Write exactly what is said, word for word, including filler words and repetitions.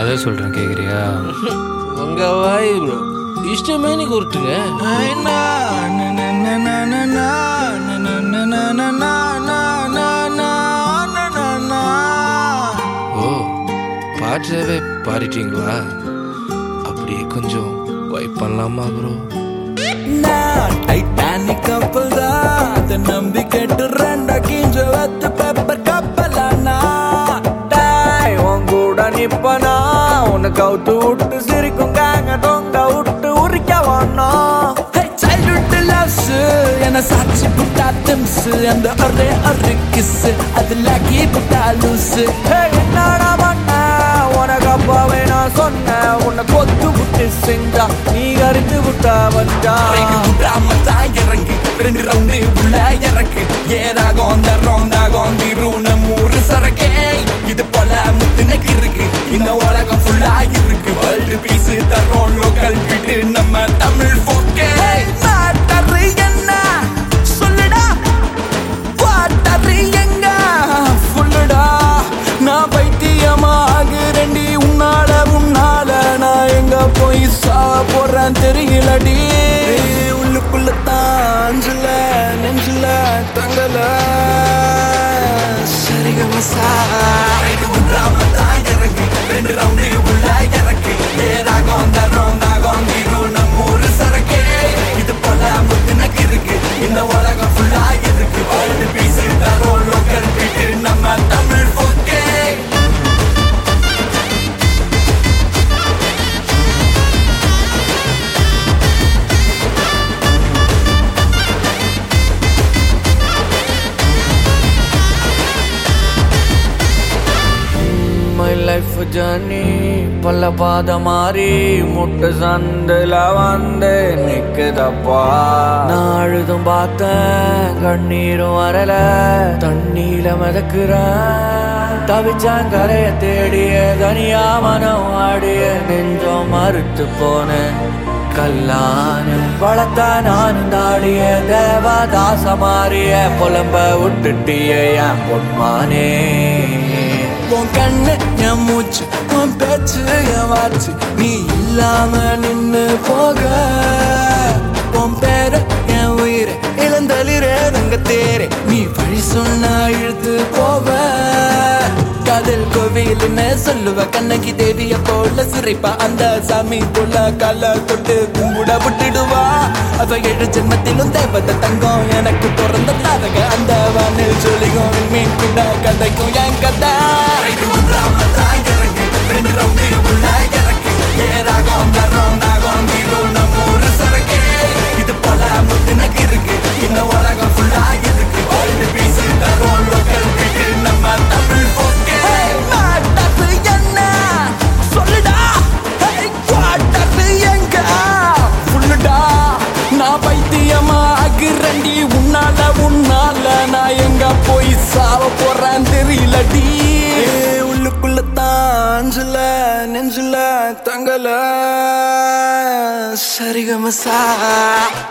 கதை சொல்றேன் கேக்குறியா? உங்க வாய் ப்ரோ இஷ்டமே நீ கொடுத்துங்க. ஓ பாட்டவே பாடிட்டீங்களா? அப்படியே கொஞ்சம் வைப் பண்ணலாமா ப்ரோ? டைட்டானிக் கப்பல் தான் அதை நம்பி கேட்டு ரெண்டா கிஞ்ச வத்து பேப்பர் கப்பலானா டாய் உன் கூட நிப்பனா உன்னை கவுத்து விட்டு சிரிக்கும் காங்க தொங்க விட்டு உரிக்க வேணும். சைல்ட்ஹுட் லவ்ஸ் என்ன சாட்சி புட்டா திம்ஸ் அந்த ஒரே ஒரு கிஸ் அதுல கீ புட்டா லூஸ். என்னடா பண்ண உனக்கு அப்பாவே நான் சொன்னேன் உன்னை கொத்து விட்டு செஞ்சா நீ கறிந்து விட்டா வந்தா இறங்கி ரெண்டு ரவுண்டு உள்ள இறக்கு ஏதாகும் அந்த ரவுண்டாகும் திருவுன மூறு சரக்கே இது போல முத்துனக்கு இருக்கு இந்த உலகம் ஃபுல்லா இருக்கு வேர்ல்டு பீஸ் தரோம் லோக்கல் விட்டு நம்ம தமிழ் போக்கே. என்ன சொல்லுடா பாட்டறி எங்க ஃபுல்லுடா நான் பைத்தியமா ஆகுறேன்டி உன்னால உன்னால நான் எங்க போய் சா போறேன் தெரியலடி. உள்ளுக்குள்ள தாஞ்சல நெஞ்சில தங்கல சரிகமசா இறக்கு ரெண்டு ரவுண்டு உள்ள இறக்கு ஏதாகும் அந்த ரவுண்டாகும் நீரும் நம்ம ஒரு சரக்கே இது போல முத்துனக்கு இருக்கு இந்த உலகம் ஃபுல்லா இருக்கு வேர்ல்டு பீஸ் தரோம் லோக்கல் விட்டு நம்ம தமிழ் போக்கே. லைஃப் ஜர்னி பல பாத மாறி முட்டு சந்தில வந்து நிக்குதப்பா. நான் அழுதும் பார்த்தேன் கண்ணீரும் வரல தண்ணீல மிதக்குறேன் தவிச்சான் கரைய தேடிய தனியா மனம் ஆடிய நெஞ்சம் மறுத்து போனேன் கல்லான வளர்த்தா நானும் தாடிய தேவதாச மாறிய புலம்ப விட்டுட்டிய என் பொன்மானே. உன் கண்ணு என் மூச்சு உன் பேச்சு என் வாச்சு நீ இல்லாம நின்னு போக உன் பேர என் உயிரை இளந்தளிரே தங்க தேரே நீ வழி சொன்னா இழுத்து போவ காதல் கோவில்னு சொல்லுவ கண்ணகி தேவிய போல சிரிப்பா அந்த சாமி போல கால தொட்டு கும்பிட விட்டுடுவா. அவ ஏழு ஜென்மத்திலும் தேவத தங்கம் எனக்கு பிறந்த தாரக அந்த வானில் சொல்லிக்கும் மீன் கூட கதைக்கும் என் கதை. இது போல முத்துனக்கு இருக்கு இந்த உலகம் ஃபுல்லா இருக்கு வேர்ல்டு பீஸ் தரோம் லோக்கல் விட்டு நம்ம தமிழ் போக்கே. என்ன சொல்லுடா பாட்டது எங்க ஃபுல்லுடா நான் பைத்தியமா ஆகுறேன்டி உன்னால உன்னால நான் எங்க போய் சாவ போறேன் தெரியலடி. உள்ளுக்குள்ள தாஞ்சல நெஞ்சில தங்கல சரிகமசா